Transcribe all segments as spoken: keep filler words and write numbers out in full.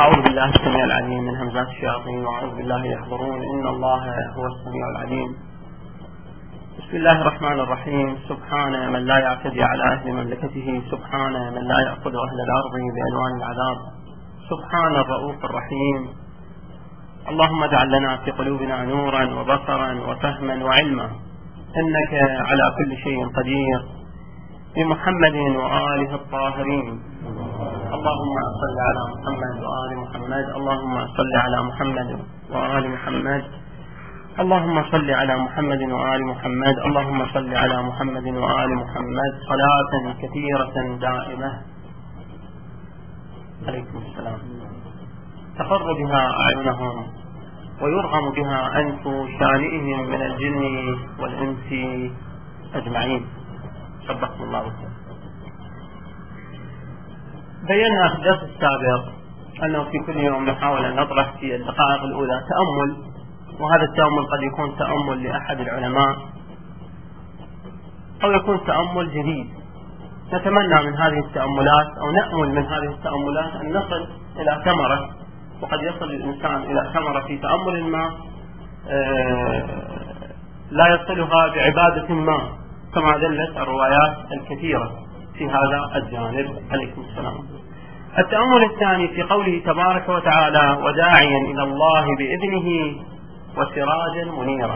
أعوذ بالله السميع العليم من همزات الشياطين وأعوذ بالله يحضرون إن الله هو السميع العليم. بسم الله الرحمن الرحيم. سبحان من لا يعتدي على أهل مملكته، سبحان من لا يأخذ أهل الأرض بألوان العذاب، سبحان الرؤوف الرحيم. اللهم اجعل لنا في قلوبنا نورا وبصرا وفهما وعلما، إنك على كل شيء قدير. بمحمد وآله الطاهرين. اللهم صل على محمد وآل محمد، اللهم صل على محمد وآل محمد، اللهم صل على محمد وآل محمد، اللهم صل على محمد وآل محمد صلاة كثيرة دائمة. عليكم السلام. تقر بها أعينهم ويرغم بها أنف شانئهم من الجن والإنس أجمعين. صدقكم الله وسلم. بينا في الدرس السابق أنه في كل يوم نحاول أن نطرح في الدقائق الأولى تأمل، وهذا التأمل قد يكون تأمل لأحد العلماء أو يكون تأمل جديد. نتمنى من هذه التأملات أو نأمل من هذه التأملات أن نصل إلى ثمرة، وقد يصل الإنسان إلى ثمرة في تأمل ما لا يصلها بعبادة ما، كما دلت الروايات الكثيرة في هذا الجانب. عليكم السلام. التأمل الثاني في قوله تبارك وتعالى: وداعيا إلى الله بإذنه وسراجا منيرا.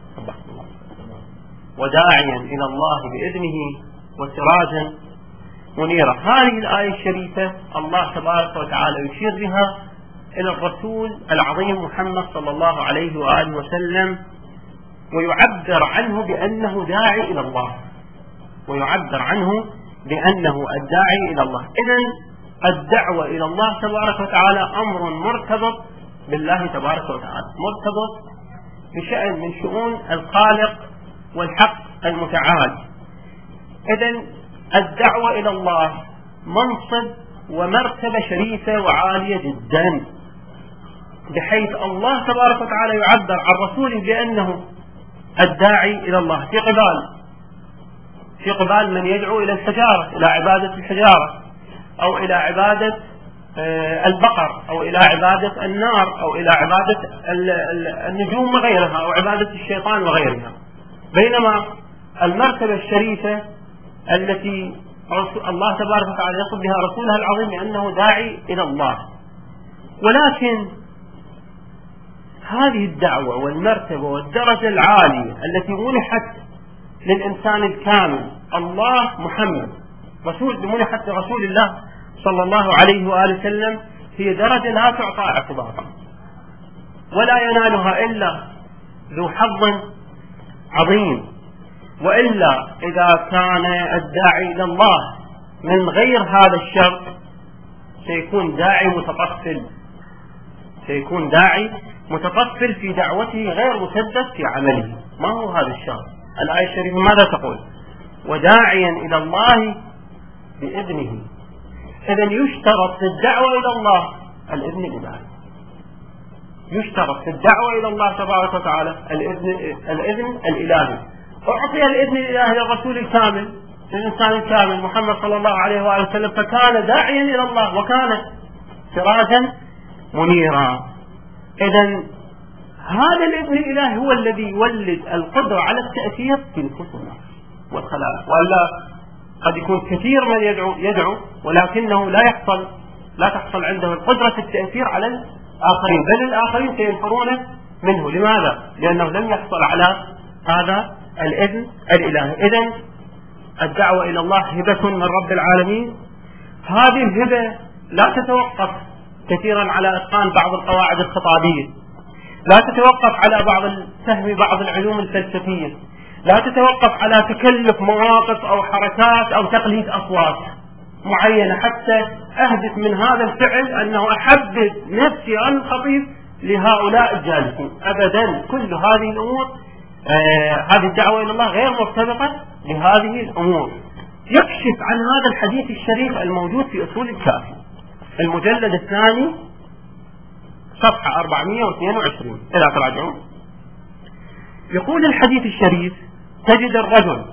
وداعيا إلى الله بإذنه وسراجا منيرا. هذه الآية الشريفة الله تبارك وتعالى يشير بها إلى الرسول العظيم محمد صلى الله عليه وآله وسلم، ويعبر عنه بأنه داعي إلى الله، ويعبر عنه بأنه الداعي إلى الله. إذن الدعوة إلى الله تبارك وتعالى أمر مرتبط بالله تبارك وتعالى، مرتبط بشأن من شؤون الخالق والحق المتعال. إذن الدعوة إلى الله منصب ومرتبة شريفة وعالية جدا، بحيث الله تبارك وتعالى يعبر عن رسوله بأنه الداعي إلى الله في قبال في قبال من يدعو إلى الحجارة، إلى عبادة الحجارة، أو إلى عبادة البقر، أو إلى عبادة النار، أو إلى عبادة النجوم وغيرها، أو عبادة الشيطان وغيرها. بينما المرتبة الشريفة التي الله تبارك وتعالى يصف بها رسوله العظيم بأنه داعي إلى الله. ولكن هذه الدعوة والمرتبة والدرجة العالية التي منحت للإنسان الكامل، الله محمد رسول منحت لرسول الله صلى الله عليه وآله وسلم، هي درجة لا تعطى اعتبارا، ولا ينالها إلا ذو حظ عظيم. وإلا إذا كان الداعي إلى الله من غير هذا الشرط سيكون داعي متطفل، سيكون داعي متطفل في دعوته غير مسدد في عمله. ما هو هذا الشرط؟ الآية الشريفة ماذا تقول؟ وداعيا إلى الله بإذنه. إذن يشترط في الدعوة إلى الله الإذن الإلهي، يشترط في الدعوة إلى الله تبارك وتعالى الإذن, الإذن الإلهي. أعطي الإذن الإلهي للرسول الكامل، للإنسان الكامل محمد صلى الله عليه وآله وسلم، فكان داعيا إلى الله وكان سراجا منيرا. إذن هذا الإذن الإلهي هو الذي يولد القدرة على التأثير في نفوس الناس والخلائق. وإلا قد يكون كثير من يدعو يدعو ولكنه لا يحصل لا تحصل عنده القدرة التأثير على الآخرين، بل الآخرين سينفرون منه. لماذا؟ لأنه لم يحصل على هذا الإذن الإلهي. إذن الدعوة إلى الله هبة من رب العالمين. هذه الهبة لا تتوقف كثيرا على إتقان بعض القواعد الخطابية، لا تتوقف على بعض فهم بعض العلوم الفلسفية، لا تتوقف على تكلف مواقف أو حركات أو تقليد أصوات معينة حتى أهدف من هذا الفعل أنه أحبب نفسي عن الخطيب لهؤلاء الجالسين. أبدا، كل هذه الأمور آه هذه الدعوة إلى الله غير مرتبطة بهذه الأمور. يكشف عن هذا الحديث الشريف الموجود في أصول الكافي المجلد الثاني صفحة أربعمائة واثنين وعشرين. إلى تراجعون. يقول الحديث الشريف: تجد الرجل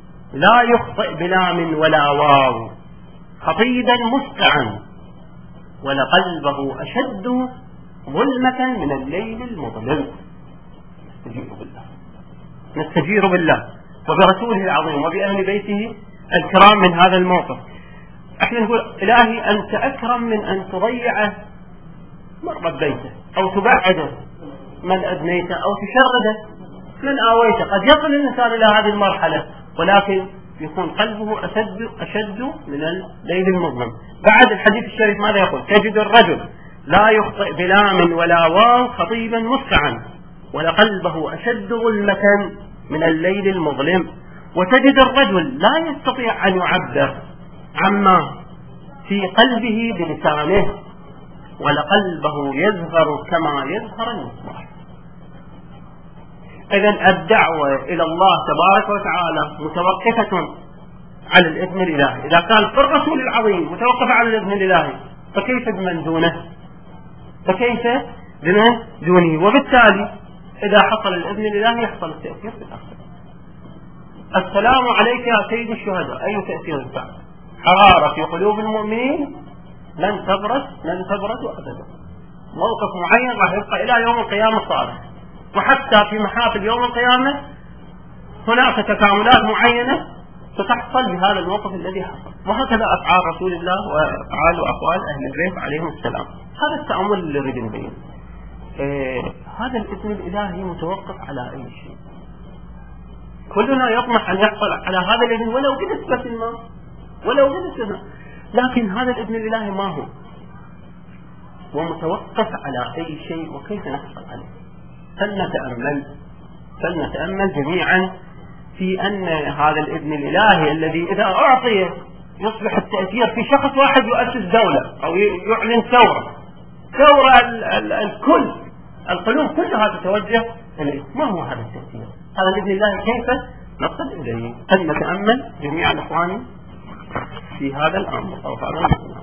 لا يخطئ بلام ولا واو، خطيبا مسقعا ولقلبه أشد ظلمة من الليل المظلم. نستجير بالله نستجير بالله وبرسوله العظيم وبأهل بيته الكرام من هذا الموقف. احنا نقول إلهي أنت أكرم من أن تضيعه مرة بيته أو تبعده من أدنيته أو تشرده من آويته. قد يصل الإنسان إلى هذه المرحلة ولكن يكون قلبه أشد, أشد من الليل المظلم. بعد الحديث الشريف ماذا يقول؟ تجد الرجل لا يخطئ بلام ولا واو خطيبا مسرعا ولقلبه أشد ظلمة من الليل المظلم. وتجد الرجل لا يستطيع أن يعبر عما في قلبه بلسانه ولقلبه يزهر كما يزهر المصباح. إذن الدعوة إلى الله تبارك وتعالى متوقفة على الإذن الإلهي. إذا كان في الرسول العظيم متوقف على الإذن الإلهي فكيف بمن دونه فكيف بمن دونه؟ وبالتالي إذا حصل الإذن الإلهي يحصل التأثير في الآخرة. السلام عليك يا سيد الشهداء، أي تأثير بعد؟ حرارة في قلوب المؤمنين لن تبرد لن تبرد أبدا. موقف معين راح يبقى إلى يوم القيامة صالح، وحتى في محافل يوم القيامة هناك تكاملات معينة ستحصل بهذا الموقف الذي حصل. وهكذا أفعال رسول الله وأفعال وأقوال أهل البيت عليهم السلام. هذا التأمل اللي نريد نبين. إيه هذا الإذن الإلهي متوقف على أي شيء. كلنا يطمح أن يحصل على هذا الإذن ولو بنسبة ما ولو بنسبة، لكن هذا الإذن الإلهي ما هو ومتوقف على أي شيء وكيف نحصل عليه. فلنتأمل فلنتأمل جميعا في أن هذا الإذن الإلهي الذي إذا أعطي يصبح التأثير في شخص واحد يؤسس دولة أو يعلن ثورة ثورة ال ال الكل القلوب كلها تتوجه إليه. ما هو هذا التأثير؟ هذا الإذن الله كيف نصل إليه؟ فلنتأمل جميعا إخواني في هذا الأمر أو هذا الأمر.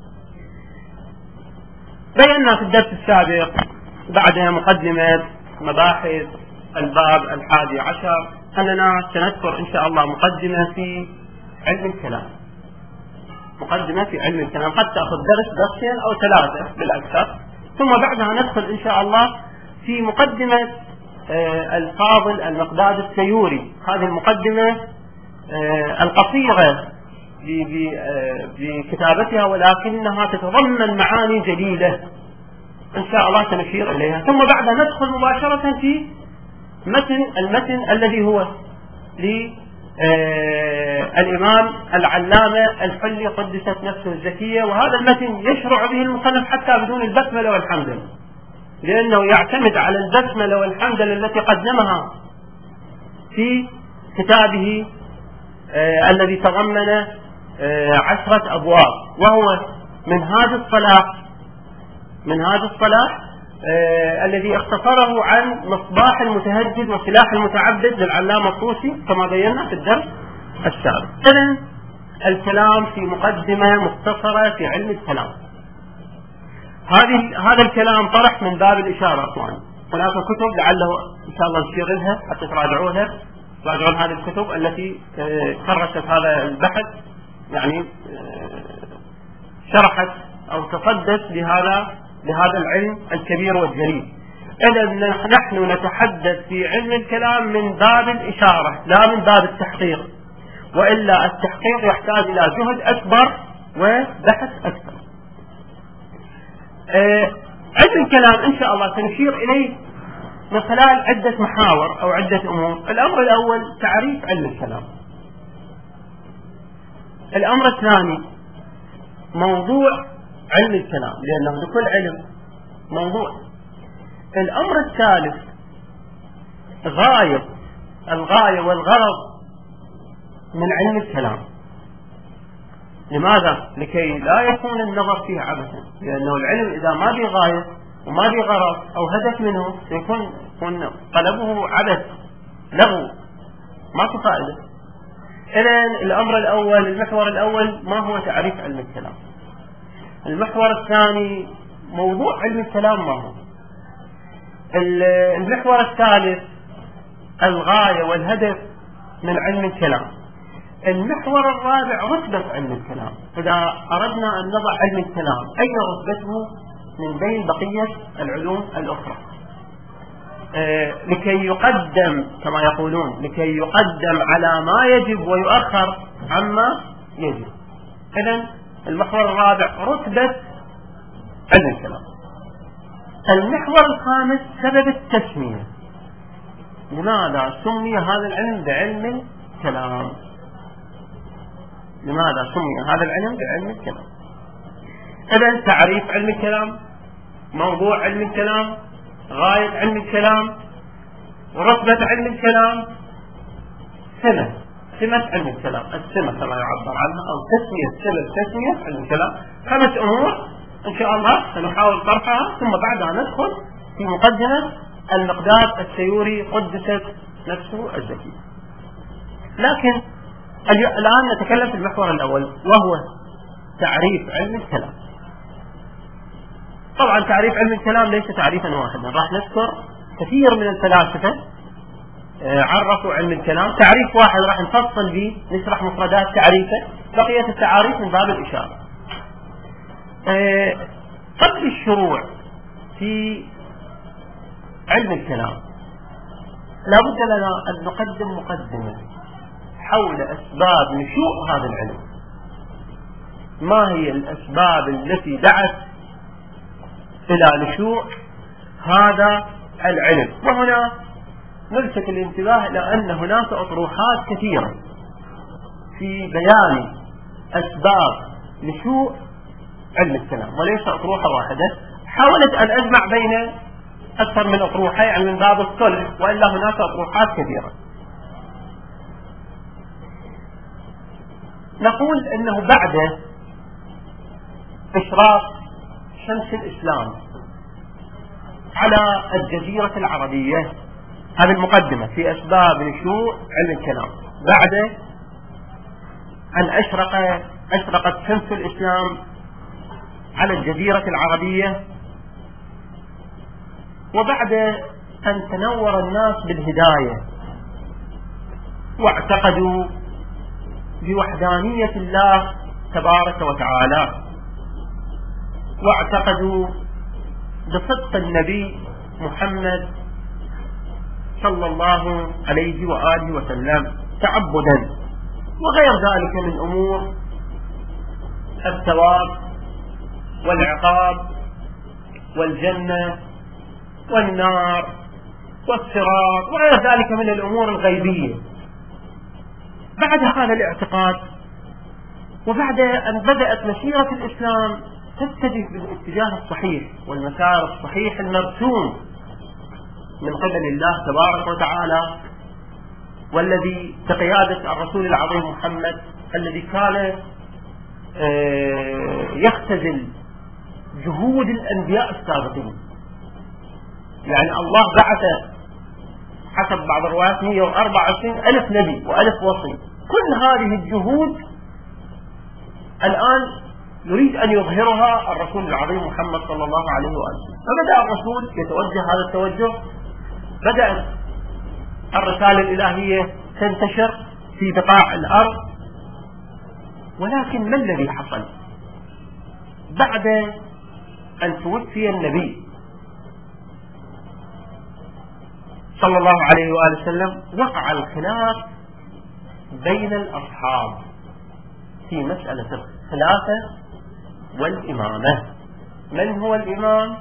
بينا في الدرس السابق بعد مقدمة مباحث الباب الحادي عشر أننا سنذكر إن شاء الله مقدمة في علم الكلام مقدمة في علم الكلام قد تأخذ درس درسين أو ثلاثة بالأكثر، ثم بعدها ندخل إن شاء الله في مقدمة آه الفاضل المقداد السيوري. هذه المقدمة آه القصيرة بكتابتها ولكنها تتضمن معاني جليلة إن شاء الله سنشير إليها. ثم بعدها ندخل مباشرة في متن المتن الذي هو للإمام العلامة الحلي قدست نفسه الزكية، وهذا المتن يشرع به المصنف حتى بدون البسملة والحمدلله، لأنه يعتمد على البسملة والحمدلله التي قدمها في كتابه آه الذي تضمن آه عشرة أبواب، وهو منهاج الصلاح منهاج الصلاح آه الذي اختصره عن مصباح المتهجد وسلاح المتعبد للعلامة الطوسي كما بينا في الدرس السابق. إذن الكلام في مقدمة مختصرة في علم الكلام. هذه هذا الكلام طرح من باب الإشارة أخوان. هناك كتب لعله إن شاء الله نشير لها حتى تراجعوها تراجعون هذه الكتب التي خرجت هذا البحث، يعني شرحت أو تصدت لهذا لهذا العلم الكبير والجليل. إذن نحن نتحدث في علم الكلام من باب الإشارة لا من باب التحقيق، وإلا التحقيق يحتاج إلى جهد أكبر وبحث أكثر. آه علم الكلام إن شاء الله سنشير إليه من خلال عدة محاور أو عدة أمور. الأمر الأول تعريف علم الكلام. الأمر الثاني موضوع علم الكلام، لأنه لكل علم موضوع. الأمر الثالث غاية الغاية والغرض من علم الكلام. لماذا؟ لكي لا يكون النظر فيه عبثا، لأنه العلم إذا ما به غاية وما به غرض أو هدف منه يكون طلبه عبث لغو ما في فائدة. إذن الأمر الأول المحور الأول ما هو تعريف علم الكلام. المحور الثاني موضوع علم الكلام ما هو. المحور الثالث الغاية والهدف من علم الكلام. المحور الرابع رتبة علم الكلام. إذا أردنا أن نضع علم الكلام أين رتبته من بين بقية العلوم الأخرى؟ آه لكي يقدم كما يقولون لكي يقدم على ما يجب ويؤخر عما يجب. إذن المحور الرابع رتبة علم الكلام. المحور الخامس سبب التسمية. لماذا سمي هذا العلم بعلم الكلام؟ لماذا سمي هذا العلم بعلم الكلام؟ إذن تعريف علم الكلام، موضوع علم الكلام، غاية علم الكلام، رتبة علم الكلام، سمة سمة علم الكلام، السمة كما يعبر عنها، أو تسمية سبب تسمية علم الكلام. خمس أمور إن شاء الله سنحاول طرحها، ثم بعدها ندخل في مقدمة المقداد السيوري قدست نفسه الزكي. لكن الآن نتكلم في المحور الأول وهو تعريف علم الكلام. طبعا تعريف علم الكلام ليس تعريفا واحدا، راح نذكر كثير من الفلاسفة عرفوا علم الكلام تعريف واحد راح نفصل به، نشرح مفردات تعريفه، بقية التعاريف من باب الإشارة. قبل الشروع في علم الكلام لابد لنا أن نقدم مقدمة حول أسباب نشوء هذا العلم. ما هي الأسباب التي دعت إلى نشوء هذا العلم؟ وهنا نلفت الانتباه إلى أن هناك أطروحات كثيرة في بيان أسباب نشوء علم الكلام، وليس أطروحة واحدة. حاولت أن أجمع بين أكثر من أطروحة يعني من باب الصلح، وإلا هناك أطروحات كثيرة. نقول أنه بعد إشراق شمس الإسلام على الجزيرة العربية، هذه المقدمة في أسباب نشوء علم الكلام، بعد أن أشرق أشرقت شمس الإسلام على الجزيرة العربية، وبعد أن تنور الناس بالهداية واعتقدوا بوحدانية الله تبارك وتعالى، واعتقدوا بصدق النبي محمد صلى الله عليه وآله وسلم تعبدا، وغير ذلك من أمور الثواب والعقاب والجنة والنار والصراط وغير ذلك من الأمور الغيبية. بعد هذا الاعتقاد، وبعد أن بدأت مسيرة الإسلام تتجه بالاتجاه الصحيح والمسار الصحيح المرسوم من قبل الله تبارك وتعالى، والذي بقيادة الرسول العظيم محمد الذي كان يختزل جهود الأنبياء السابقين. يعني الله بعث حسب بعض الروايات مئة وأربعة وعشرين ألف نبي وألف وصي، كل هذه الجهود الآن يريد أن يظهرها الرسول العظيم محمد صلى الله عليه وآله. فبدأ الرسول يتوجه هذا التوجه، بدأت الرسالة الإلهية تنتشر في بقاع الأرض. ولكن ما الذي حصل بعد أن توفي النبي صلى الله عليه وآله وسلم؟ وقع الخلاف بين الأصحاب في مسألة الخلافة والإمامة. من هو الإمام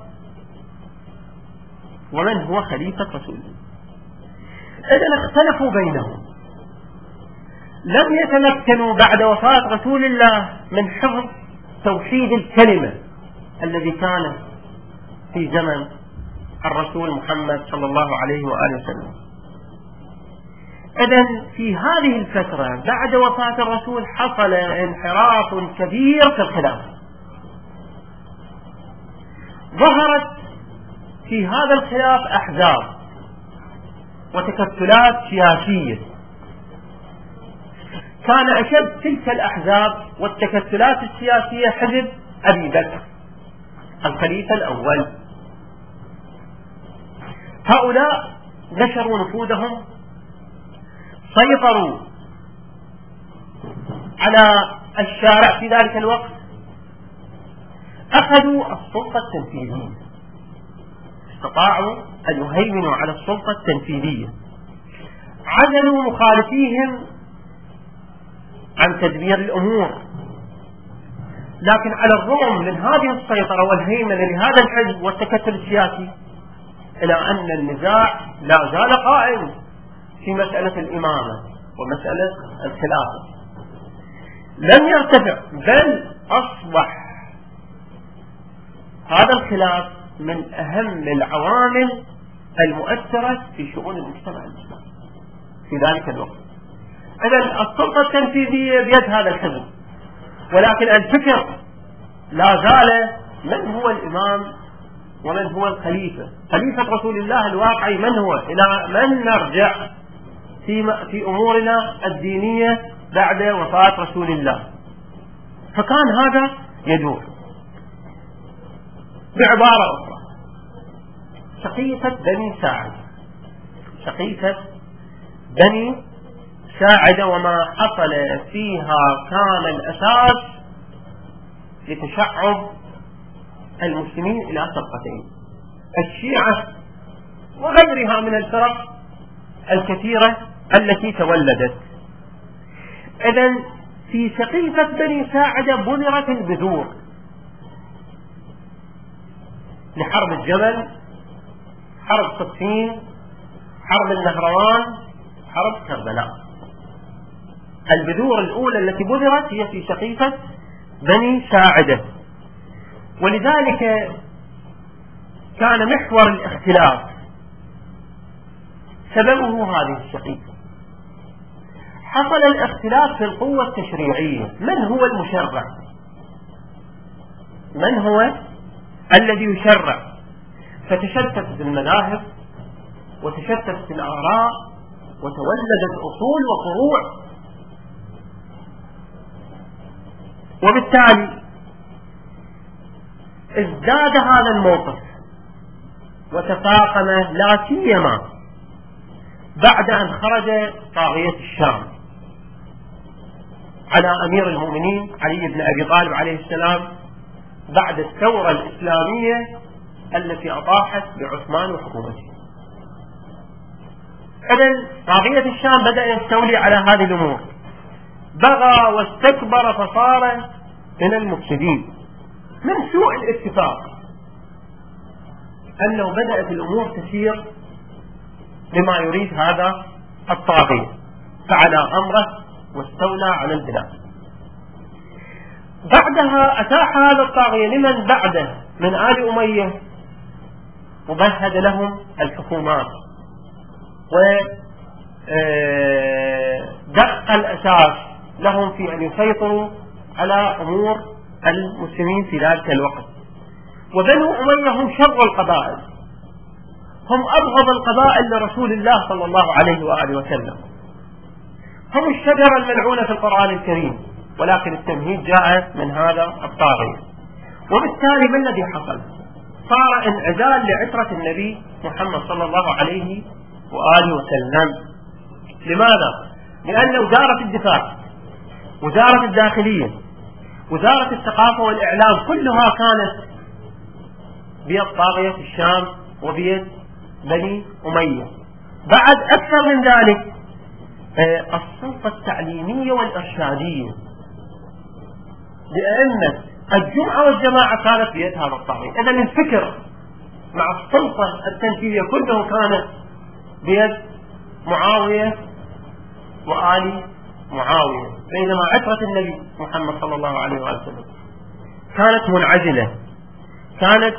ومن هو خليفة رسول الله؟ إذن اختلفوا بينهم، لم يتمكنوا بعد وفاة رسول الله من حفظ توحيد الكلمة الذي كان في زمن الرسول محمد صلى الله عليه وآله وسلم. إذن في هذه الفترة بعد وفاة الرسول حصل انحراف كبير في الخلافة، ظهرت في هذا الخلاف أحزاب وتكتلات سياسية. كان أشد تلك الأحزاب والتكتلات السياسية حزب أبي بكر الخليفة الأول. هؤلاء نشروا نفوذهم، سيطروا على الشارع في ذلك الوقت؟ أخذوا السلطة التنفيذية، استطاعوا أن يهيمنوا على السلطة التنفيذية، عزلوا مخالفيهم عن تدبير الأمور. لكن على الرغم من هذه السيطرة والهيمنة لهذا الحزب والتكتل السياسي، إلى أن النزاع لا زال قائم في مسألة الإمامة ومسألة الخلافة، لم يرتفع، بل أصبح هذا الخلاف من أهم العوامل المؤثرة في شؤون المجتمع الإسلامي في ذلك الوقت. إذن السلطة التنفيذية بيد هذا الحزب، ولكن الفكر لا زال من هو الإمام ومن هو الخليفة، خليفة رسول الله الواقعي من هو، إلى من نرجع في في أمورنا الدينية بعد وفاة رسول الله. فكان هذا يدور. بعبارة أخرى، سقيفة بني ساعدة، سقيفة بني ساعدة وما حصل فيها كان الأساس لتشعب المسلمين إلى فرقتين، الشيعة وغيرها من الفرق الكثيرة التي تولدت. إذن في سقيفة بني ساعدة بذرت البذور لحرب الجبل، حرب صفين، حرب النهروان، حرب كربلاء. البذور الأولى التي بذرت هي في سقيفة بني ساعدة، ولذلك كان محور الاختلاف سببه هذه السقيفة. حصل الاختلاف في القوة التشريعية، من هو المشرع، من هو الذي يشرع، فتشتتت المذاهب وتشتتت الآراء وتولدت أصول وفروع، وبالتالي ازداد هذا الموقف وتفاقم، لا سيما بعد أن خرج طاغية الشام على أمير المؤمنين علي بن أبي طالب عليه السلام بعد الثورة الإسلامية التي أطاحت بعثمان وحكومته. إذن طاغية الشام بدأ يستولي على هذه الأمور، بغى واستكبر فصار من المفسدين. من سوء الاتفاق أنه بدأت الأمور تسير بما يريد هذا الطاغية، فعلى أمره واستولى على البلاد. بعدها أتاح هذا الطاغية لمن بعده من آل أمية ومهد لهم الحكومات ودق الأساس لهم في أن يسيطروا على أمور المسلمين في ذلك الوقت. وبنو أمية هم شر القبائل، هم أبغض القبائل لرسول الله صلى الله عليه وآله وسلم، هم الشجرة الملعونة في القرآن الكريم، ولكن التمهيد جاء من هذا الطاغية. وبالتالي ما الذي حصل؟ صار انعزال لعترة النبي محمد صلى الله عليه وآله وسلم. لماذا؟ لأن وزارة الدفاع، وزارة الداخلية، وزارة الثقافة والإعلام كلها كانت بيد طاغية الشام وبيد بني أمية. بعد أكثر من ذلك السلطة التعليمية والإرشادية لأن الجمعة والجماعة كانت بيد هذا الطاغية. إذن الفكر مع السلطة التنفيذية كله كانت بيد معاوية وآل معاوية، بينما عترة النبي محمد صلى الله عليه وسلم كانت منعزلة، كانت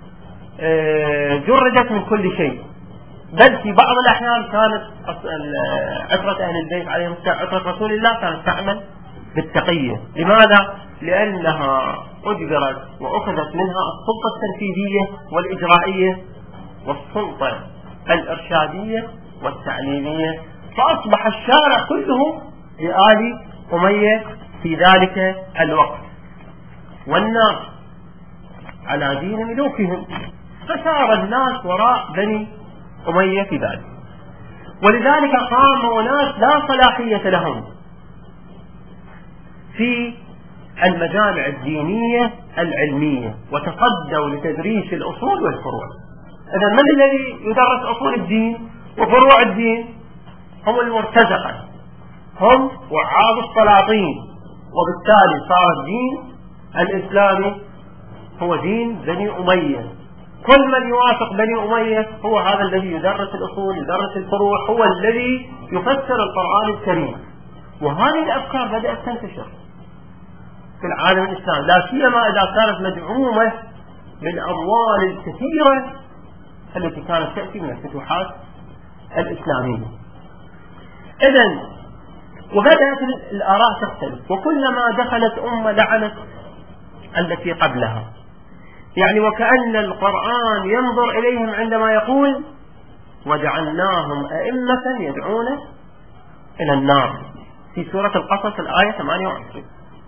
جردت من كل شيء، بل في بعض الأحيان كانت عترة أهل البيت عليهم السلام، عترة رسول الله كانت تعمل بالتقية. لماذا؟ لأنها أجبرت وأخذت منها السلطة التنفيذية والإجرائية والسلطة الإرشادية والتعليمية، فأصبح الشارع كله لآل أمية في ذلك الوقت، والناس على دين ملوكهم، فسار الناس وراء بني أمية في ذلك. ولذلك قاموا ناس لا صلاحية لهم في المجامع الدينية العلمية وتصدوا لتدريس الأصول والفروع. إذا من الذي يدرس أصول الدين وفروع الدين؟ هم المرتزقة، هم وعاظ السلاطين، وبالتالي صار الدين الإسلامي هو دين بني أمية. كل من يوافق بني أمية هو هذا الذي يدرس الأصول، يدرس الفروع، هو الذي يفسر القرآن الكريم. وهذه الأفكار بدأت تنتشر في العالم الإسلامي، لا سيما إذا كانت مدعومة بالأموال الكثيرة التي كانت تأتي من الفتوحات الإسلامية. إذن وبدأت الآراء تختلف، وكلما دخلت أمة لعنت التي قبلها. يعني وكأن القرآن ينظر إليهم عندما يقول وجعلناهم أئمة يدعون إلى النار في سورة القصص الآية ثمانية وعشرين.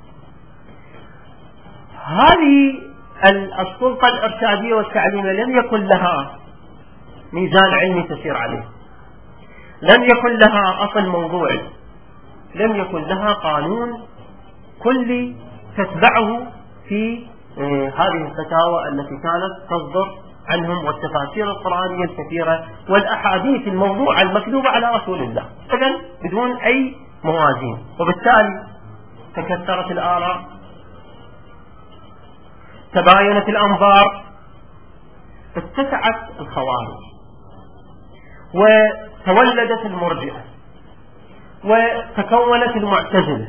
هذه السلطة الإرشادية والتعليمية لم يكن لها ميزان علمي تسير عليه، لم يكن لها أصل موضوعي، لم يكن لها قانون كلي تتبعه في هذه الفتاوى التي كانت تصدر عنهم والتفاسير القرآنية الكثيرة والأحاديث الموضوعة المكذوبة على رسول الله، إذن بدون أي موازين. وبالتالي تكثرت الآراء، تباينت الأنظار، اتسعت الخوارج، وتولدت المرجئة، وتكونت المعتزلة،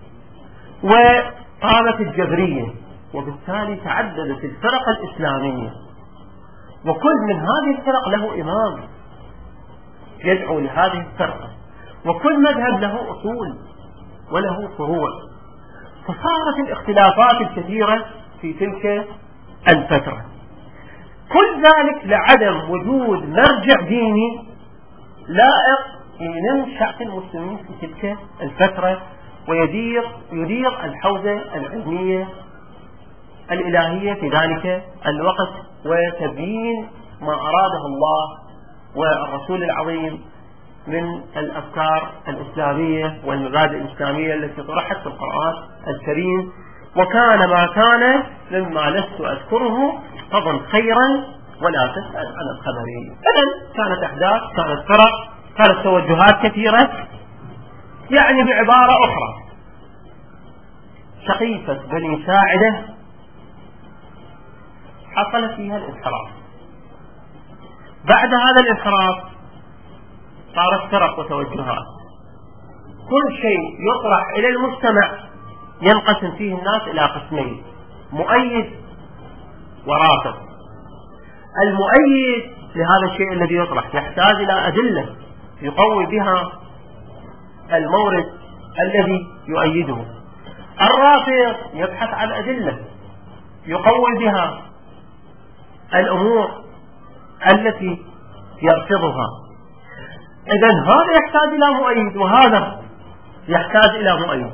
وقامت الجبرية، وبالتالي تعددت الفرق الإسلامية، وكل من هذه الفرق له إمام يدعو لهذه الفرقة، وكل مذهب له أصول وله فروع. فصارت الاختلافات الكثيرة في تلك الفترة، كل ذلك لعدم وجود مرجع ديني لائق لنشأة المسلمين في تلك الفترة ويدير يدير الحوزة العلمية الإلهية في ذلك الوقت، وتبيين ما أراده الله والرسول العظيم من الأفكار الإسلامية والمبادئ الإسلامية التي طرحت في القرآن الكريم. وكان ما كان مما لست أذكره فضل خيرا ولا تسأل عن الخبرين. إذن كانت أحداث، كانت فرق، كانت توجهات كثيرة. يعني بعبارة أخرى، سقيفة بني ساعدة حصل فيها الانحراف. بعد هذا الانحراف صارت فرق وتوجهات، كل شيء يطرح إلى المجتمع ينقسم فيه الناس إلى قسمين: مؤيد ورافض. المؤيد لهذا الشيء الذي يطرح يحتاج إلى أدلة يقوي بها المورد الذي يؤيده. الرافض يبحث عن أدلة يقوي بها الأمور التي يرفضها. إذن هذا يحتاج إلى مؤيد وهذا يحتاج إلى مؤيد.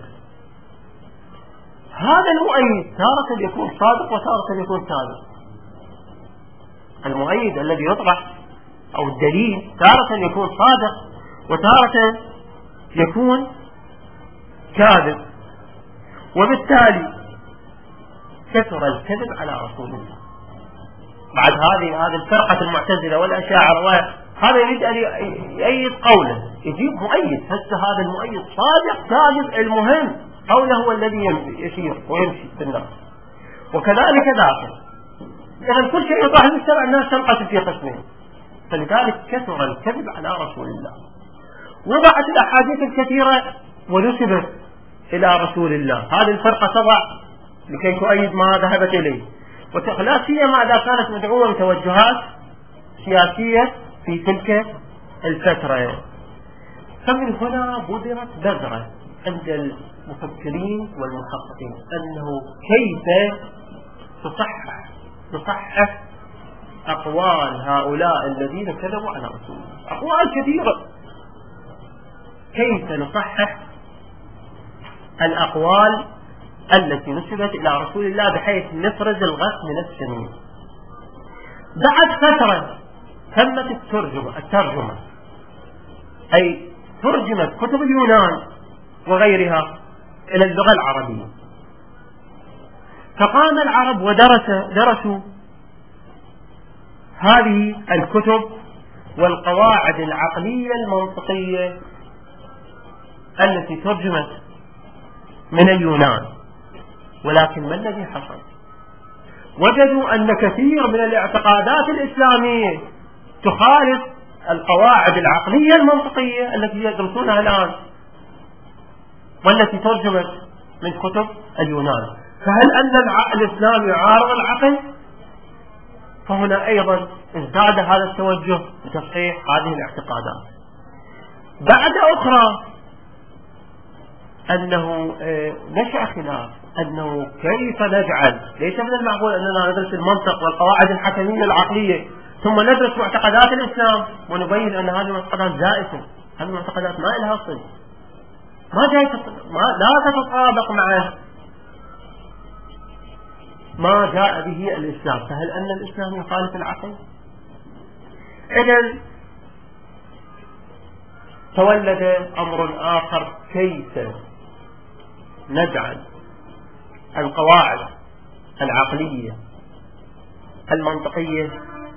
هذا المؤيد تارة يكون صادق وتارة يكون كاذب. المؤيد الذي يطرح أو الدليل تارة يكون صادق وتارة يكون كاذب. وبالتالي كثر الكذب على رسول الله. بعد هذه هذه الفرقة المعتزلة والأشاعرة، هذا يريد أن يؤيد قوله، يجيب مؤيد. هسه هذا المؤيد صادق كاذب، المهم قوله هو الذي يسير ويمشي في الناس. وكذلك ذاك. إذن كل شيء يطرح المجتمع الناس تنقسم في قسمين. فلذلك كثر الكذب على رسول الله. وضعت الأحاديث الكثيرة ونسبت إلى رسول الله. هذه الفرقة تضع لكي تؤيد ما ذهبت إليه، ولا سيما إذا كانت مدعومة بتوجهات سياسية في تلك الفترة. فمن هنا بذرت بذرة عند المفكرين والمحققين أنه كيف تصحح تصحح أقوال هؤلاء الذين كذبوا على رسول الله. أقوال كثيرة، كيف نصحح الأقوال التي نسبت إلى رسول الله بحيث نفرز الغث من السنين. بعد فترة تمت الترجمة الترجمة أي ترجمت كتب اليونان وغيرها إلى اللغة العربية. فقام العرب ودرس درسوا هذه الكتب والقواعد العقلية المنطقية التي ترجمت من اليونان. ولكن ما الذي حصل؟ وجدوا أن كثير من الاعتقادات الإسلامية تخالف القواعد العقلية المنطقية التي يدرسونها الآن والتي ترجمت من كتب اليونان. فهل أن الإسلام يعارض العقل؟ فهنا أيضا ازداد هذا التوجه لتصحيح هذه الاعتقادات. بعد أخرى أنه نشأ خلاف أنه كيف نجعل، ليس من المعقول أننا ندرس المنطق والقواعد الحكمية العقلية ثم ندرس معتقدات الإسلام ونبين أن هذه المعتقدات زائفة، هذه المعتقدات ما لها صلة، ما جاي ما لا تتطابق مع ما جاء به الإسلام. فهل أن الإسلام يخالف العقل؟ إذن تولد أمر آخر، كيف نجعل القواعد العقلية المنطقية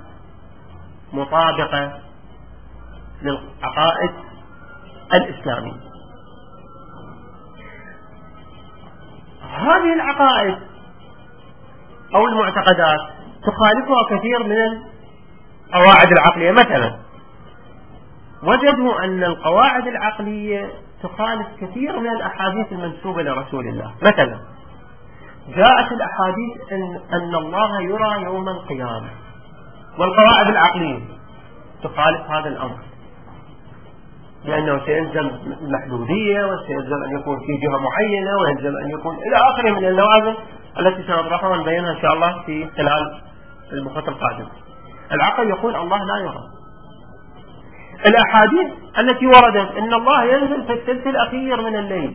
مطابقة للعقائد الإسلامية. هذه العقائد أو المعتقدات تخالفها كثير من القواعد العقلية. مثلا وجدوا أن القواعد العقلية تخالف كثير من الأحاديث المنسوبة لرسول الله. مثلا جاءت الأحاديث إن, أن الله يرى يوم القيامة، والقواعد العقلية تخالف هذا الأمر، لأنه سيلزم المحدودية وسيلزم أن يكون في جهة معينة ويلزم أن يكون إلى آخره من اللوازم التي سنطرحها ونبينها إن شاء الله في خلال الخط القادم. العقل يقول الله لا يرى. الأحاديث التي وردت إن الله ينزل في الثلث الأخير من الليل،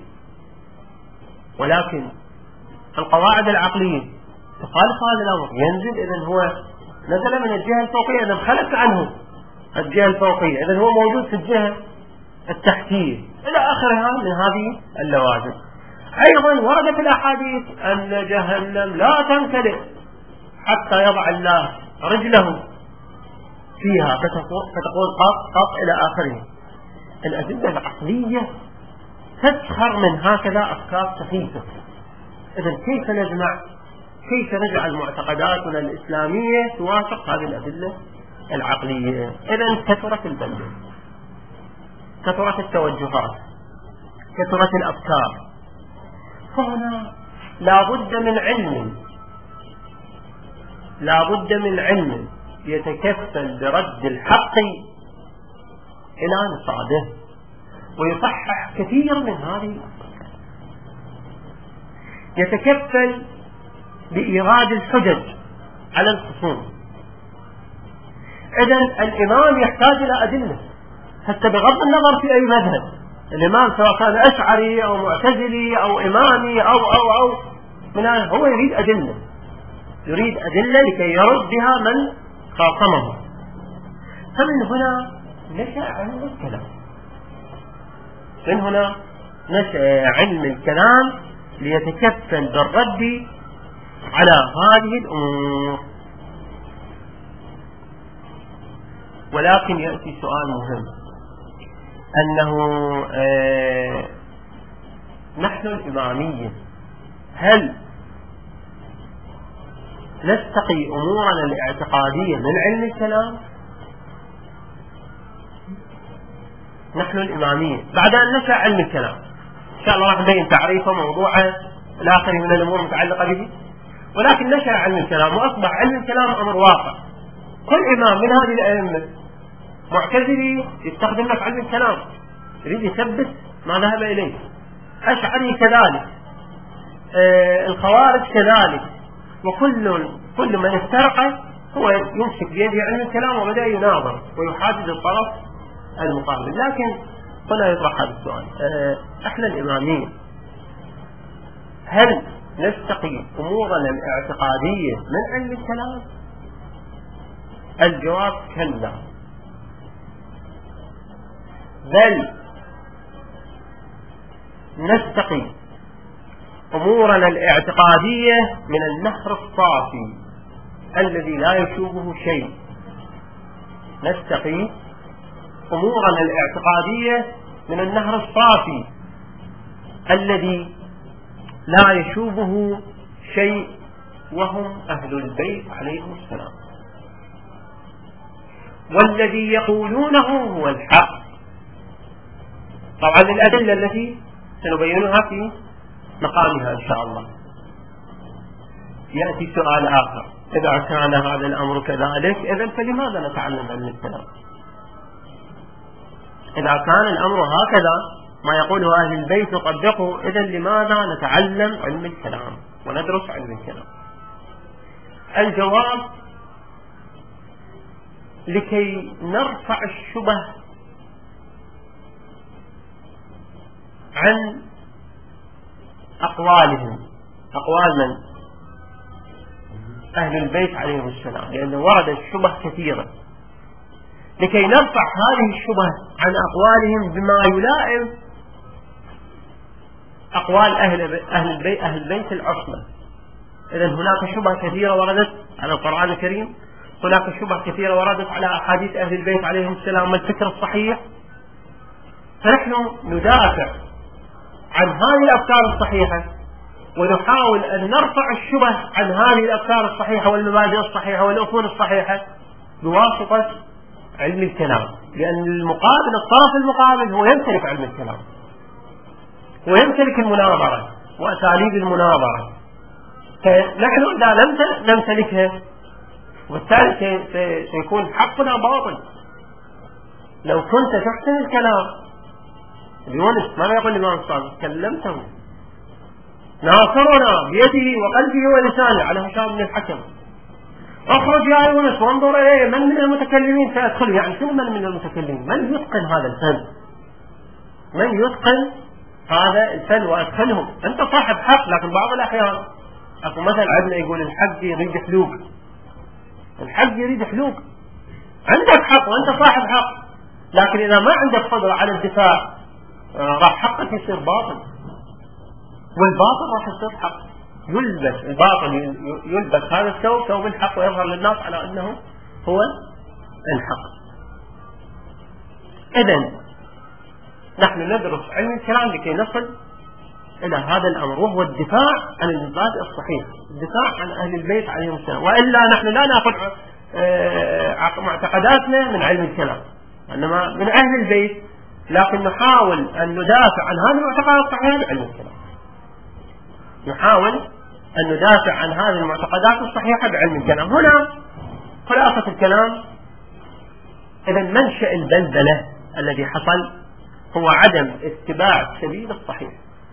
ولكن القواعد العقلية تخالف هذا الأمر. ينزل إذن هو نزل من الجهة الفوقية، إذن خلت عنه الجهة الفوقية، إذن هو موجود في الجهة التحتية إلى آخرها من هذه اللوازم. أيضا وردت الأحاديث أن جهنم لا تمتلئ حتى يضع الله رجله فيها فتقول قط قط إلى آخره. الأدلة العقلية تسخر من هكذا أفكار سخيفة. إذن كيف نجمع، كيف نجعل معتقداتنا الإسلامية توافق هذه الأدلة العقلية؟ إذن كثرت البلد، كثرت التوجهات، كثرت الأفكار. فهنا لا بد من علم، لا بد من علم يتكفل برد الحق إلى نصابه ويصحح كثير من هذه الأفكار، يتكفل بإيراد الحجج على الخصوم. إذن الإمام يحتاج إلى أدلة، حتى بغض النظر في أي مذهب، الإمام سواء كان أشعري أو معتزلي أو إمامي أو أو أو من هو يريد أدلة، يريد أدلة لكي يرد بها من خاصمه. فمن هنا نشأ علم الكلام، من هنا نشأ علم الكلام ليتكفل بالرد على هذه الأمور. ولكن يأتي سؤال مهم، أنه آه نحن الإمامية هل نستقي أمورنا الاعتقادية من علم الكلام؟ نحن الإمامية بعد أن نشأ علم الكلام إن شاء الله راح نبين تعريفه موضوعه الآخر من الأمور المتعلقة به. ولكن نشأ علم الكلام وأصبح علم الكلام أمر واقع. كل إمام من هذه الأئمة معتزلي يستخدم لك علم الكلام، يريد يثبت ما ذهب إليه. أشعري كذلك، آه الخوارج كذلك، وكل كل من افترق هو يمسك بيده علم الكلام وبدأ يناظر ويحادث الطرف المقابل. لكن هنا يطرح هذا السؤال، آه احنا الإماميين هل نستقي أمورنا الاعتقادية من علم الكلام؟ الجواب كلا، بل نستقي أمورنا الاعتقادية من النهر الصافي الذي لا يشوبه شيء. نستقي أمورنا الاعتقادية من النهر الصافي الذي لا يشوبه شيء، وهم أهل البيت عليهم السلام، والذي يقولونه هو الحق. طبعا الأدلة التي سنبينها في مقامها إن شاء الله. يأتي سؤال آخر: إذا كان هذا الأمر كذلك إذن فلماذا نتعلم علم الكلام؟ إذا كان الأمر هكذا ما يقوله أهل البيت نطبقه، إذن لماذا نتعلم علم الكلام وندرس علم الكلام؟ الجواب: لكي نرفع الشبه عن أقوالهم، أقوال من؟ أهل البيت عليهم السلام، لأنه ورد الشبه كثيرا. لكي نرفع هذه الشبه عن أقوالهم بما يلائم أقوال أهل أهل البيت أهل البيت العصمة. إذن هناك شبه كثيرة وردت على القرآن الكريم، هناك شبه كثيرة وردت على أحاديث أهل البيت عليهم السلام والفكر الصحيح، فنحن ندافع عن هذه الأفكار الصحيحة ونحاول أن نرفع الشبه عن هذه الأفكار الصحيحة والمبادئ الصحيحة والأصول الصحيحة بواسطة علم الكلام، لأن المقابل الطرف المقابل هو يمتلك علم الكلام ويمتلك المناظرة وأساليب المناظرة، فنحن إذا لم نمتلكها وبالتالي سيكون حقنا باطل. لو كنت تحسن الكلام بيونس ماذا يقول الإمام الصادق؟ كلمته ناصرنا بيده وقلبه ولسانه على هشام بن الحكم، اخرج يا يونس وانظر اليه من من المتكلمين سيدخل. يعني شو من من المتكلمين؟ من يتقن هذا الفن؟ من يتقن هذا الفن وادخلهم؟ انت صاحب حق، لكن بعض الاحيان اكو مثل عندنا يقول الحق يريد حلوق. الحق يريد حلوق، عندك حق وانت صاحب حق، لكن اذا ما عندك قدرة على الدفاع راح حقك يصير باطل، والباطل راح يصير حق. يلبس الباطل يلبس هذا الثوب ثوب الحق ويظهر للناس على انه هو الحق. اذن نحن ندرس علم الكلام لكي نصل الى هذا الامر، وهو الدفاع عن المبادئ الصحيحه، الدفاع عن اهل البيت عليهم السلام. والا نحن لا ناخذ معتقداتنا من علم الكلام، انما من اهل البيت، لكن نحاول ان ندافع عن هذه المعتقدات الصحيحه بعلم الكلام. نحاول أن ندافع عن هذه المعتقدات الصحيحة بعلم الكلام. هنا خلاصة الكلام: إذا منشأ البلبلة الذي حصل هو عدم اتباع السبيل الصحيح،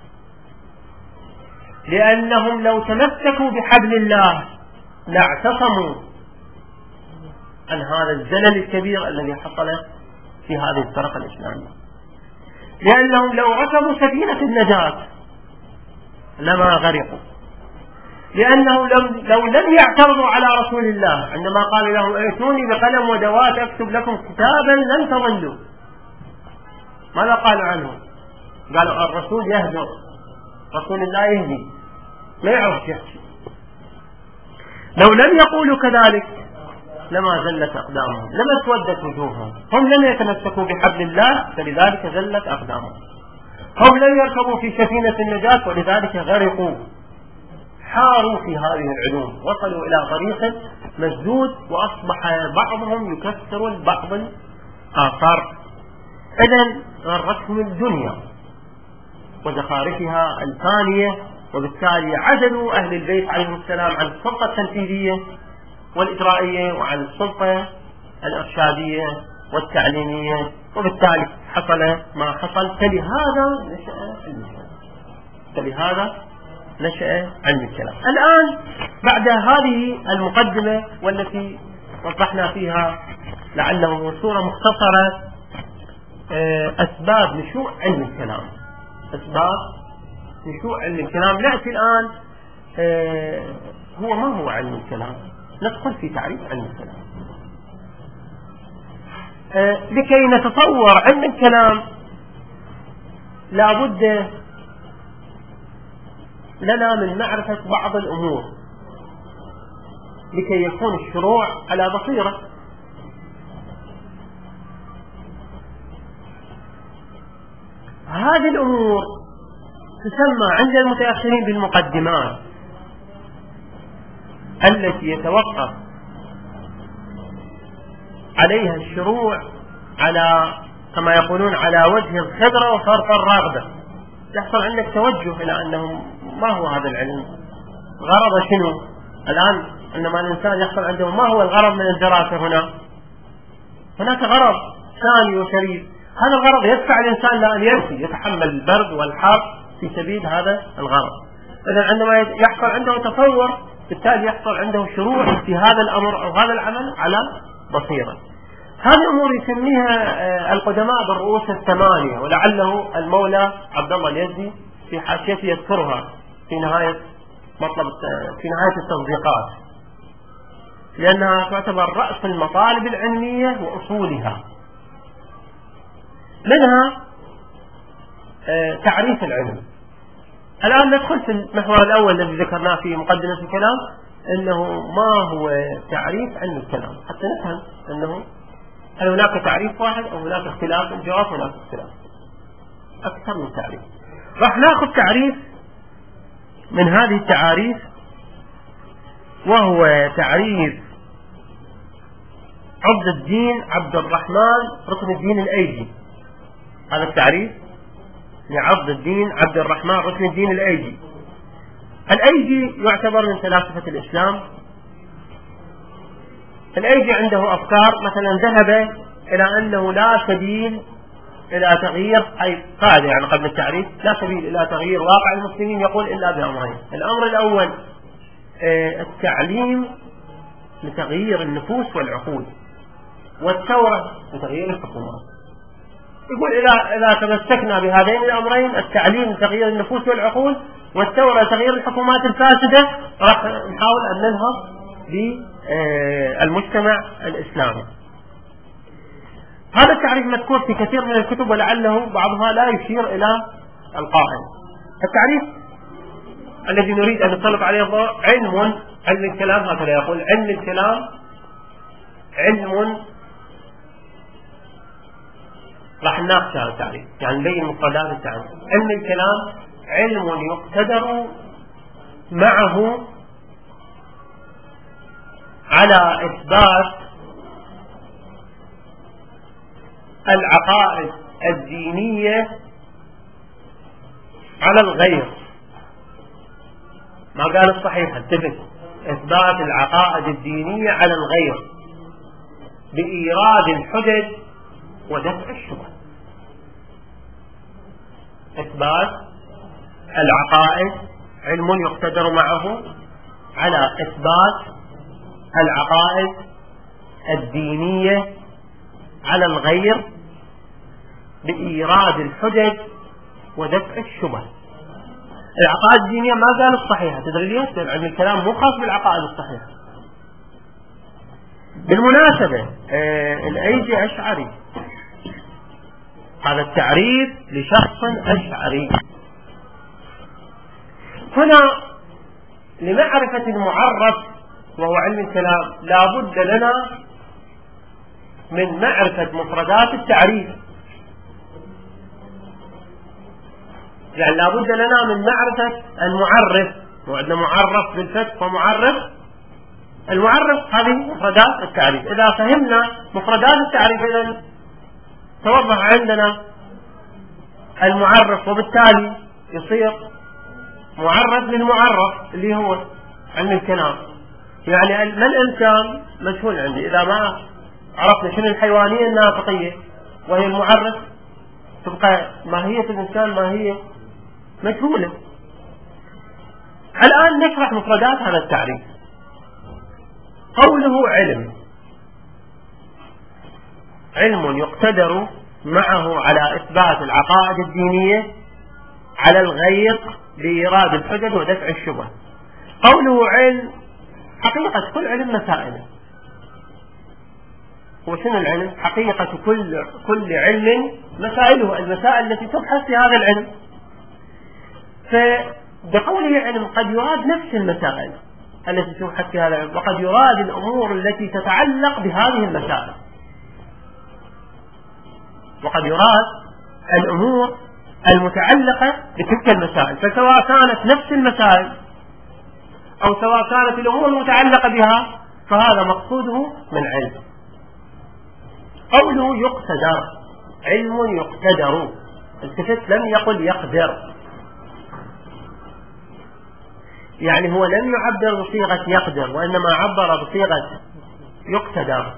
لأنهم لو تمسكوا بحبل الله لاعتصموا عن هذا الزلل الكبير الذي حصل في هذه الفرقة الإسلامية، لأنهم لو ركبوا سفينة النجاة لما غرقوا، لأنه لو لم يعترضوا على رسول الله عندما قال لهم ائتوني بقلم ودوات أكتب لكم كتابا لن تضلوا، ماذا قالوا عنه؟ قالوا الرسول يهجر، رسول الله يهدي، ما يعرف يحكي. لو لم يقولوا كذلك لما زلت أقدامهم، لما اسودت وجوههم. هم لم يتمسكوا بحبل الله فلذلك زلت أقدامهم، هم لم يركبوا في سفينة النجاة ولذلك غرقوا، حاروا في هذه العلوم، وصلوا إلى طريق مسدود، وأصبح بعضهم يكسر البعض الآخر. إذن غرتهم الدنيا وزخارفها الفانية، وبالتالي عزلوا أهل البيت عليهم السلام عن السلطة التنفيذية والإجرائية وعن السلطة الإرشادية والتعليمية، وبالتالي حصل ما حصل. فلهذا نشأ علم الكلام، فلهذا نشأ علم الكلام. الآن بعد هذه المقدمة والتي وضحنا فيها لعله بصورة مختصرة أسباب نشوء علم الكلام، أسباب نشوء علم الكلام، نأتي الآن هو ما هو علم الكلام. ندخل في تعريف علم الكلام. لكي نتصور علم الكلام لابد لنا من معرفة بعض الأمور لكي يكون الشروع على بصيرة. هذه الأمور تسمى عند المتأخرين بالمقدمات التي يتوقف عليها الشروع على كما يقولون على وجه الخبرة وفرط الرغبة. يحصل عندك توجه إلى أنه ما هو هذا العلم، غرضه شنو الآن، إنما الإنسان يحصل عنده ما هو الغرض من الدراسة هنا. هناك غرض ثاني وشريف، هذا الغرض يدفع الإنسان لأن يمشي يتحمل البرد والحر في سبيل هذا الغرض. إذا عندما يحصل عنده تصور بالتالي يحصل عنده شروع في هذا الأمر أو هذا العمل على بصيرة. هذه الأمور يسميها القدماء بالرؤوس الثمانية، ولعله المولى عبد الله اليزدي في حاشيته يذكرها في نهاية مطلب في نهاية التصديقات، لأنها تعتبر رأس المطالب العلمية وأصولها. منها تعريف العلم. الآن ندخل في المحور الأول الذي ذكرناه في مقدمة الكلام، أنه ما هو تعريف علم الكلام، حتى نفهم أنه هل هناك تعريف واحد أو هناك اختلاف. الجواب هناك اختلاف، أكثر من تعريف. راح ناخذ تعريف من هذه التعاريف، وهو تعريف عبد الدين عبد الرحمن ركن الدين الأيجي. هذا التعريف لعبد الدين عبد الرحمن ركن الدين الأيجي. الأيجي يعتبر من فلاسفة الإسلام. الأيجي عنده أفكار، مثلا ذهب إلى أنه لا سبيل إلى تغيير، أي قاعدة يعني قبل التعريف، لا سبيل إلى تغيير واقع المسلمين يقول إلا بأمرين. الأمر الأول التعليم لتغيير النفوس والعقول، والثورة لتغيير الحكومات. يقول إذا إذا تمسكنا بهذين الأمرين، التعليم لتغيير النفوس والعقول والثورة لتغيير الحكومات الفاسدة، راح نحاول أن ننهض بالمجتمع الإسلامي. هذا التعريف مذكور في كثير من الكتب، ولعله بعضها لا يشير إلى القائل. التعريف الذي نريد أن نسلط عليه الضوء علم علم الكلام، هكذا يقول: علم الكلام علم، راح نناقش هذا التعريف يعني نبين مفردات التعريف. علم الكلام علم يقتدر معه على إثبات العقائد الدينية على الغير. ما قال الصحيح، اتفق، إثبات العقائد الدينية على الغير بإيراد الحجج ودفع الشبه. إثبات العقائد علم يقتدر معه على إثبات العقائد الدينية على الغير بإيراد الحجج ودفع الشبه. العقائد الدينية ما قال الصحيحة، تدري ليش؟ لأن علم الكلام مو خاص بالعقائد الصحيحة. بالمناسبة آه الأيجي أشعري، هذا التعريف لشخص أشعري. هنا لمعرفة المعرف وهو علم الكلام لا بد لنا من معرفة مفردات التعريف، يعني لا بد لنا من معرفة المعرف. وعندنا معرف بالفتح ومعرف. المعرف هذه مفردات التعريف. إذا فهمنا مفردات التعريف إذن توضح عندنا المعرف، وبالتالي يصير معرف للمعرف اللي هو علم الكلام. يعني ما الإنسان مجهول عندي إذا ما عرفنا شنو الحيوانية الناطقية وهي المعرف، تبقى ماهية الإنسان ماهية مجهولة. الآن نشرح مفردات هذا التعريف. قوله علم، علم يقتدر معه على إثبات العقائد الدينية على الغير بإيراد الحجج ودفع الشبه. قوله علم، حقيقة كل علم مسائله. وشنو العلم؟ حقيقة كل كل علم مسائله، المسائل التي تبحث في هذا العلم. بقوله علم قد يراد نفس المسائل التي تبحث فيها العلم، وقد يراد الأمور التي تتعلق بهذه المسائل، وقد يراد الأمور المتعلقة بتلك المسائل. فسواء كانت نفس المسائل أو سواء كانت الأمور المتعلقة بها فهذا مقصوده من علم. قوله يقتدر، علم يقتدر، التفت لم يقل يقدر، يعني هو لم يعبر بصيغة يقدر وإنما عبر بصيغة يقتدر.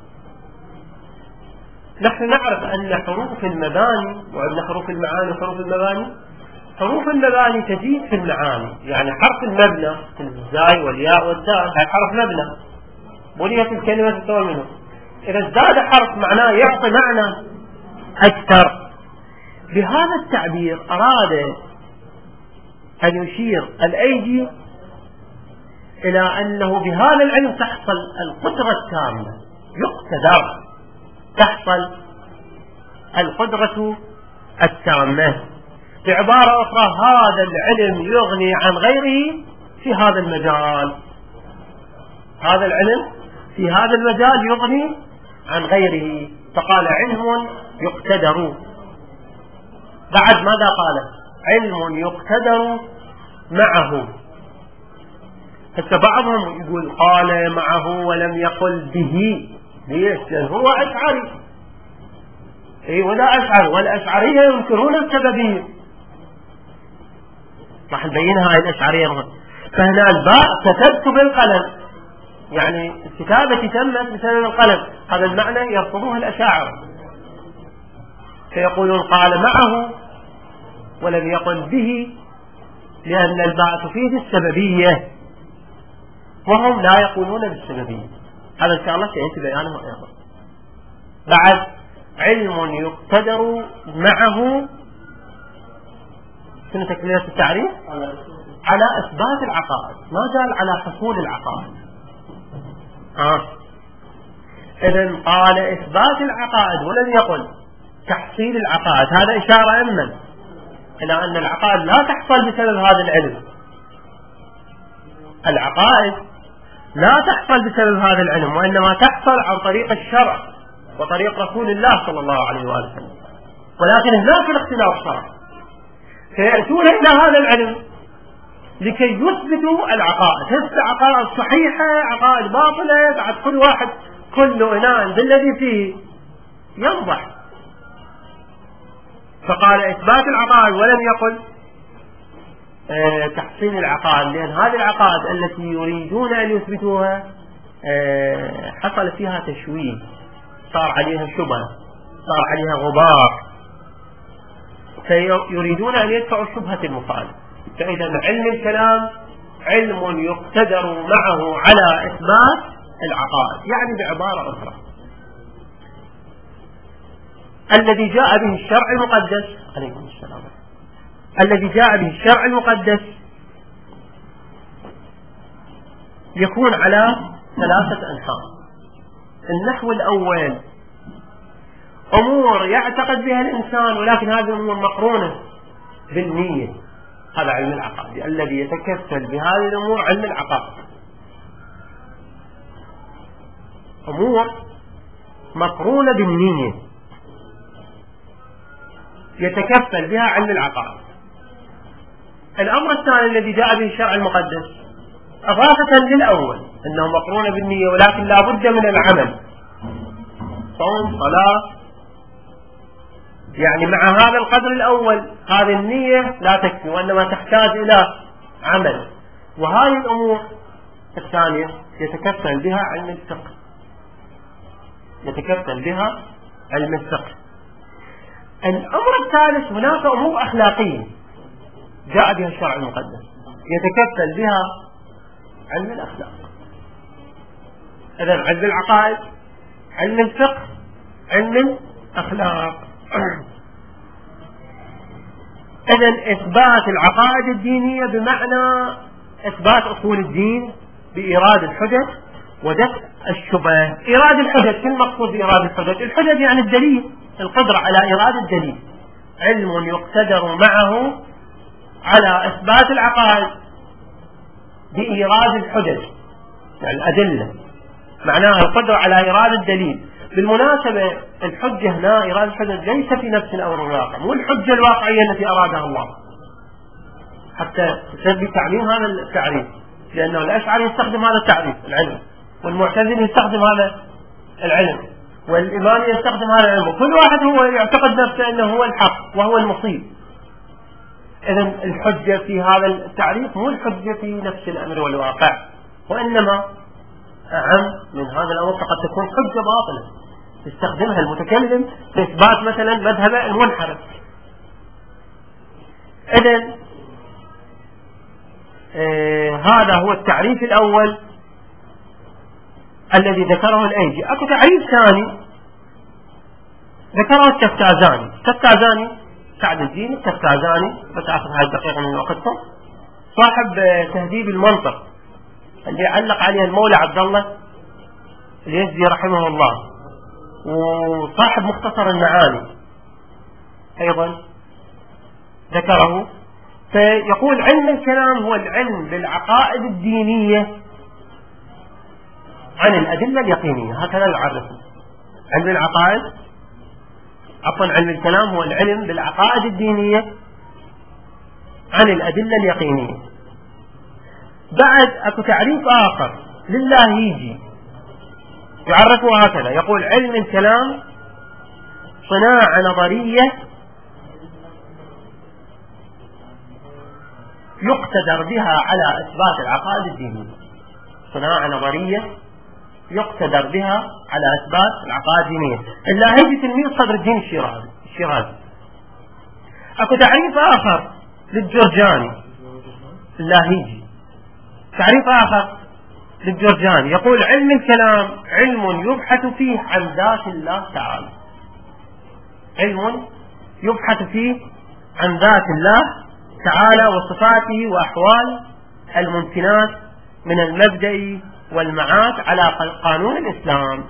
نحن نعرف أن حروف المباني وأن حروف المعاني وحروف المباني، حروف المباني تزيد في المعاني، يعني حرف المبنى الزاي والياء والدال هذا حرف مبنى بنيت الكلمة تتول منه، إذا ازداد حرف معناه يعطي معنى أكثر. بهذا التعبير أراد أن يشير الأيدي إلى أنه بهذا العلم تحصل القدرة التامة، يقتدر تحصل القدرة التامة. بعبارة أخرى هذا العلم يغني عن غيره في هذا المجال، هذا العلم في هذا المجال يغني عن غيره، فقال علم يقتدر. بعد ماذا قال؟ علم يقتدر معه. حتى بعضهم يقول قال معه ولم يقل به، ليش؟ لأن هو أشعري، إيه ولا أشعر، والأشعرية ينكرون السببية، راح نبينها هاي الأشعرية. فهنا الباء كتبت بالقلم، يعني الكتابة تمت بسبب القلم، هذا المعنى يرفضوه الأشاعرة، فيقولون قال معه ولم يقل به، لأن الباء تفيد السببية وهم لا يقولون بالسببية. هذا إن شاء الله سيأتي بيانه أيضا. بعد علم يقتدر معه، شنو تكملة التعريف؟ على إثبات العقائد، ما قال على حصول العقائد. آه. إذن قال إثبات العقائد ولم يقل تحصيل العقائد، هذا إشارة أمن إلى أن العقائد لا تحصل بسبب هذا العلم، العقائد لا تحصل بسبب هذا العلم، وإنما تحصل عن طريق الشرع وطريق رسول الله صلى الله عليه وآله وسلم، ولكن هناك الاختلاف شرع، فيأتون إلى هذا العلم لكي يثبتوا العقائد، هسه عقائد صحيحة عقائد باطلة، بعد كل واحد كل إناء بالذي فيه ينضح. فقال إثبات العقائد ولم يقل اه تحصيل العقائد، لأن هذه العقائد التي يريدون أن يثبتوها اه حصل فيها تشويه، صار عليها شبهة، صار عليها غبار، فيريدون أن يدفعوا شبهة المخالف. فإذا علم الكلام علم يقتدر معه على إثبات العقائد، يعني بعبارة أخرى الذي جاء به الشرع المقدس، عليكم السلام، الذي جاء به الشرع المقدس يكون على ثلاثة أنحاء. النحو الأول أمور يعتقد بها الإنسان ولكن هذه الأمور مقرونة بالنية، هذا علم العقائد الذي يتكفل بهذه الأمور، علم العقائد أمور مقرونة بالنية يتكفل بها علم العقائد. الأمر الثاني الذي جاء به الشرع المقدس إضافة للأول أنه مقرونة بالنية ولكن لا بد من العمل، صوم صلاة، يعني مع هذا القدر الأول هذه النية لا تكفي وإنما تحتاج إلى عمل. وهذه الأمور الثانية يتكفل بها علم الفقه، يتكفل بها علم الفقه. الأمر الثالث هناك أمور أخلاقية جاء بها الشرع المقدس يتكفل بها علم الأخلاق. إذن علم العقائد، علم الفقه، علم الأخلاق. إذن إثبات العقائد الدينية بمعنى إثبات أصول الدين بإيراد الحجج ودفع الشبهة. إيراد الحجج، شو المقصود بإيراد الحجج؟ الحجج يعني الدليل، القدرة على إيراد الدليل. علم يقتدر معه على إثبات العقائد بإيراد الحجج، يعني الأدلة، معناها القدرة على إيراد الدليل. بالمناسبة الحجة هنا إيراد الحجج ليس في نفس الأمر الواقع، مو الحجة الواقعية التي أرادها الله، حتى تثبت تعليم هذا التعريف، لأنه الأشعري يستخدم هذا التعريف العلم، والمعتزلي يستخدم هذا العلم، والإمامي يستخدم هذا العلم، وكل واحد هو يعتقد نفسه أنه هو الحق وهو المصيب. إذن الحجة في هذا التعريف مو الحجة في نفس الأمر والواقع، وإنما أهم من هذا الأمر، فقد تكون حجة باطلة يستخدمها المتكلم في إثبات مثلا مذهبه المنحرف. إذن آه هذا هو التعريف الأول الذي ذكره الأيجي. أكو تعريف ثاني ذكره التفتازاني. التفتازاني سعد الدين التفتازاني، بس أخذ هذه الدقيقة من وقتكم، صاحب تهذيب المنطق اللي علق عليه المولى عبد الله اليزدي رحمه الله، وصاحب مختصر المعاني أيضا ذكره. فيقول علم الكلام هو العلم بالعقائد الدينية عن الأدلة اليقينية، هكذا يعرفه. علم العقائد عفوا علم الكلام هو العلم بالعقائد الدينية عن الأدلة اليقينية. بعد أكو تعريف آخر للاهيجي يعرفه هكذا، يقول علم الكلام صناعة نظرية يقتدر بها على إثبات العقائد الدينية. صناعة نظرية يقتدر بها على إثبات العقائد الدينية. اللاهيجي تلميذ صدر الدين الشيرازي. الشيرازي. أكو تعريف آخر للجرجاني اللاهيجي، تعريف آخر للجرجاني، يقول علم الكلام علم يبحث فيه عن ذات الله تعالى. علم يبحث فيه عن ذات الله تعالى وصفاته وأحواله الممكنات من المبدأ والمعاد على قانون الإسلام.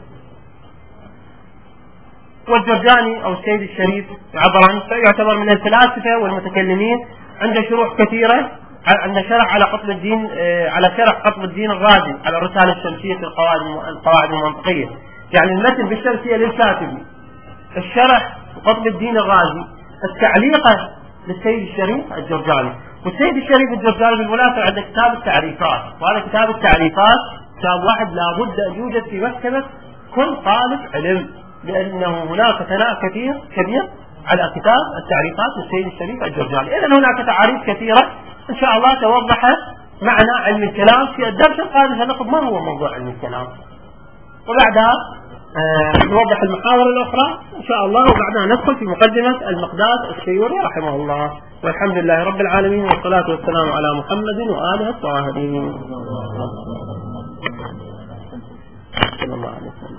والجرجاني أو السيد الشريف عبرا يعتبر من الفلاسفة والمتكلمين، عنده شروح كثيرة، عنده شرح على قطب الدين على شرح قطب الدين الرازي على الرسالة الشمسية في القواعد القواعد المنطقية، يعني المتن بالشمسية للكاتبي، الشرح قطب الدين الرازي، التعليقة للسيد الشريف الجرجاني. والسيد الشريف الجرجاني بالمناسبة عنده كتاب التعريفات، وهذا كتاب التعريفات كتاب واحد لابد أن يوجد في مكتبة كل طالب علم، لأنه هناك ثناء كثير كبير على كتاب التعريفات للسيد الشريف الجرجاني. إذن هناك تعاريف كثيرة إن شاء الله توضح معنى علم الكلام. في الدرس القادم سنأخذ ما هو موضوع علم الكلام، وبعدها آه نوضح المحاور الأخرى إن شاء الله، وبعدها ندخل في مقدمة المقداد السيوري رحمه الله. والحمد لله رب العالمين، والصلاة والسلام على محمد وآله الطاهرين.